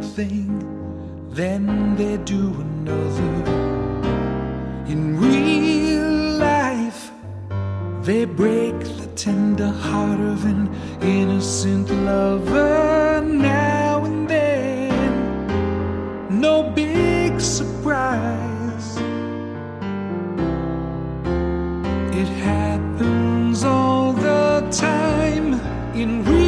thing, then they do another. In real life, they break the tender heart of an innocent lover now and then. No big surprise, it happens all the time. In real